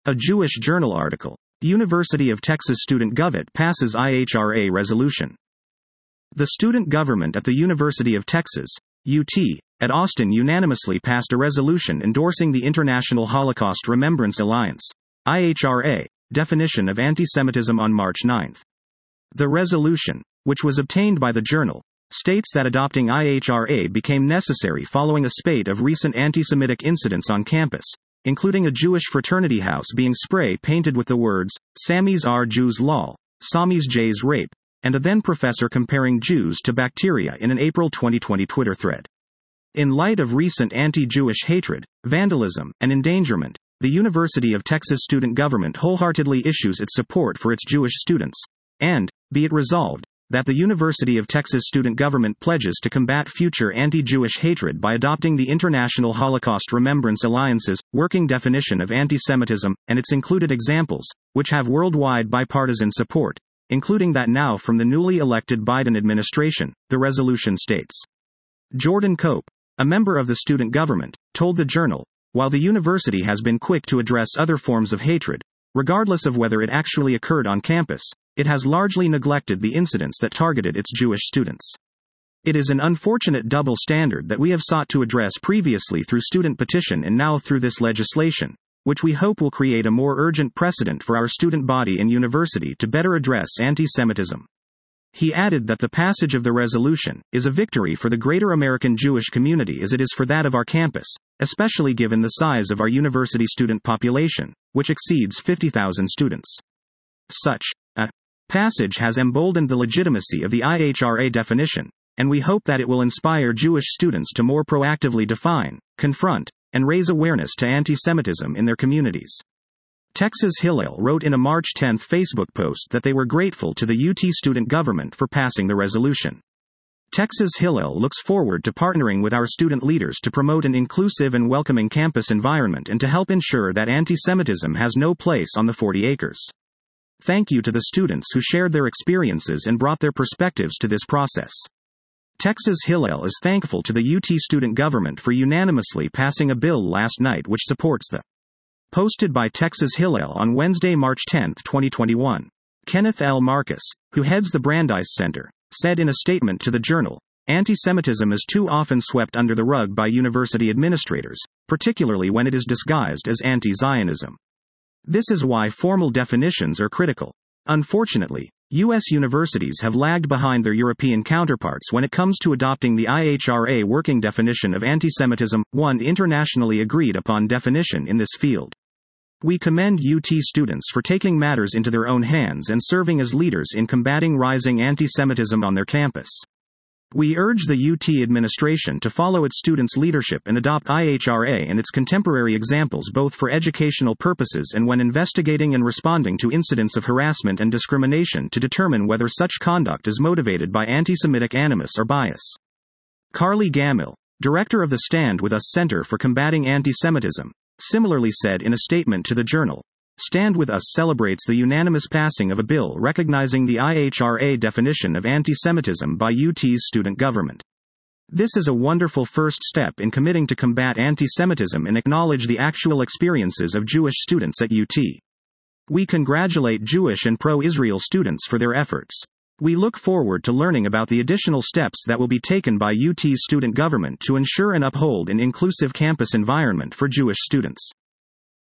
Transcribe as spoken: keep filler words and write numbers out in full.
A Jewish Journal article. University of Texas student Government passes I H R A resolution. The student government at the University of Texas, U T, at Austin unanimously passed a resolution endorsing the International Holocaust Remembrance Alliance, I H R A, definition of antisemitism on March ninth. The resolution, which was obtained by the Journal, states that adopting I H R A became necessary following a spate of recent anti-Semitic incidents on campus, including a Jewish fraternity house being spray-painted with the words, Sammy's are Jews lol, Sammy's J's rape, and a then-professor comparing Jews to bacteria in an April twenty twenty Twitter thread. In light of recent anti-Jewish hatred, vandalism, and endangerment, the University of Texas student government wholeheartedly issues its support for its Jewish students, and, be it resolved, that the University of Texas student government pledges to combat future anti-Jewish hatred by adopting the International Holocaust Remembrance Alliance's working definition of antisemitism, and its included examples, which have worldwide bipartisan support, including that now from the newly elected Biden administration, the resolution states. Jordan Cope, a member of the student government, told the Journal, while the university has been quick to address other forms of hatred, regardless of whether it actually occurred on campus, it has largely neglected the incidents that targeted its Jewish students. It is an unfortunate double standard that we have sought to address previously through student petition and now through this legislation, which we hope will create a more urgent precedent for our student body and university to better address anti-Semitism. He added that the passage of the resolution is a victory for the greater American Jewish community as it is for that of our campus, especially given the size of our university student population, which exceeds fifty thousand students. Such a passage has emboldened the legitimacy of the I H R A definition, and we hope that it will inspire Jewish students to more proactively define, confront, and raise awareness to anti-Semitism in their communities. Texas Hillel wrote in a March tenth Facebook post that they were grateful to the U T student government for passing the resolution. Texas Hillel looks forward to partnering with our student leaders to promote an inclusive and welcoming campus environment and to help ensure that anti-Semitism has no place on the forty acres. Thank you to the students who shared their experiences and brought their perspectives to this process. Texas Hillel is thankful to the U T student government for unanimously passing a bill last night which supports the. Posted by Texas Hillel on Wednesday, March tenth, twenty twenty-one. Kenneth L. Marcus, who heads the Brandeis Center, said in a statement to the Journal, anti-Semitism is too often swept under the rug by university administrators, particularly when it is disguised as anti-Zionism. This is why formal definitions are critical. Unfortunately, U S universities have lagged behind their European counterparts when it comes to adopting the I H R A working definition of antisemitism, one internationally agreed upon definition in this field. We commend U T students for taking matters into their own hands and serving as leaders in combating rising antisemitism on their campus. We urge the U T administration to follow its students' leadership and adopt I H R A and its contemporary examples both for educational purposes and when investigating and responding to incidents of harassment and discrimination to determine whether such conduct is motivated by anti-Semitic animus or bias. Carly Gammill, director of the Stand With Us Center for Combating Anti-Semitism, similarly said in a statement to the Journal, Stand With Us celebrates the unanimous passing of a bill recognizing the I H R A definition of antisemitism by U T's student government. This is a wonderful first step in committing to combat antisemitism and acknowledge the actual experiences of Jewish students at U T. We congratulate Jewish and pro-Israel students for their efforts. We look forward to learning about the additional steps that will be taken by U T's student government to ensure and uphold an inclusive campus environment for Jewish students.